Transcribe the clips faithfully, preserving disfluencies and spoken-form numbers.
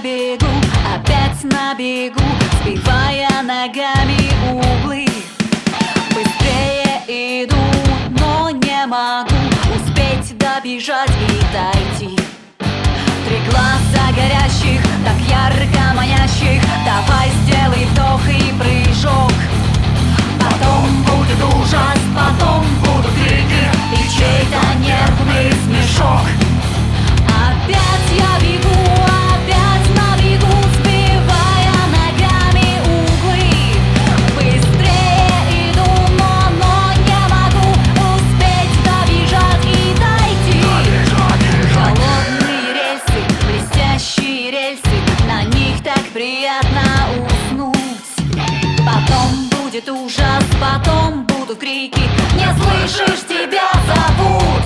бегу, опять на бегу, сбивая ногами углы. Быстрее иду, но не могу успеть добежать и дойти. Три глаза горящих, так ярко манящих, давай сделай вдох и прыжок. Потом будет ужас, потом будут крики и чей-то нервный смешок. Опять я бегу, опять на бегу, сбивая ногами углы. Быстрее иду, но, но не могу успеть добежать и дойти. Холодные рельсы, блестящие рельсы, на них так приятно уснуть. Потом будет ужас, потом будут крики, не слышишь, тебя зовут.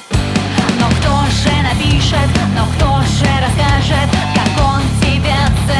Но кто же напишет, но кто же расскажет, как он тебя целует?